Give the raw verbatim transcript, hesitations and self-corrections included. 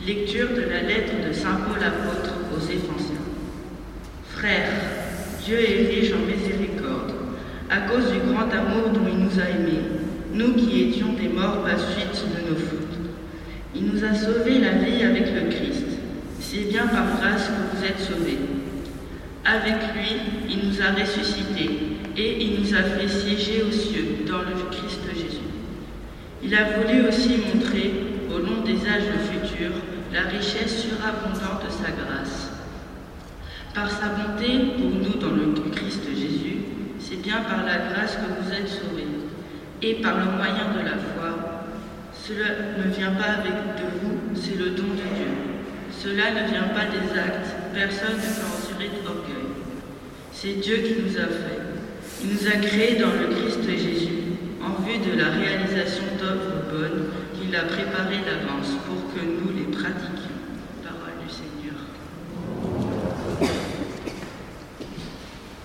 Lecture de la lettre de saint Paul apôtre aux Éphésiens. Frères, Dieu est riche en miséricorde, à cause du grand amour dont il nous a aimés, nous qui étions des morts par suite de nos fautes. Il nous a sauvés la vie avec le Christ. C'est bien par grâce que vous êtes sauvés. Avec lui, il nous a ressuscités et il nous a fait siéger aux cieux dans le Christ Jésus. Il a voulu aussi montrer, au long des âges futurs, la richesse surabondante de sa grâce. Par sa bonté pour nous dans le Christ Jésus, c'est bien par la grâce que vous êtes sauvés, et par le moyen de la foi. Cela ne vient pas avec de vous, c'est le don de Dieu. Cela ne vient pas des actes, personne ne peut en tirer d'orgueil. C'est Dieu qui nous a fait. Il nous a créés dans le Christ Jésus, en vue de la réalisation d'œuvres bonnes qu'il a préparées d'avance pour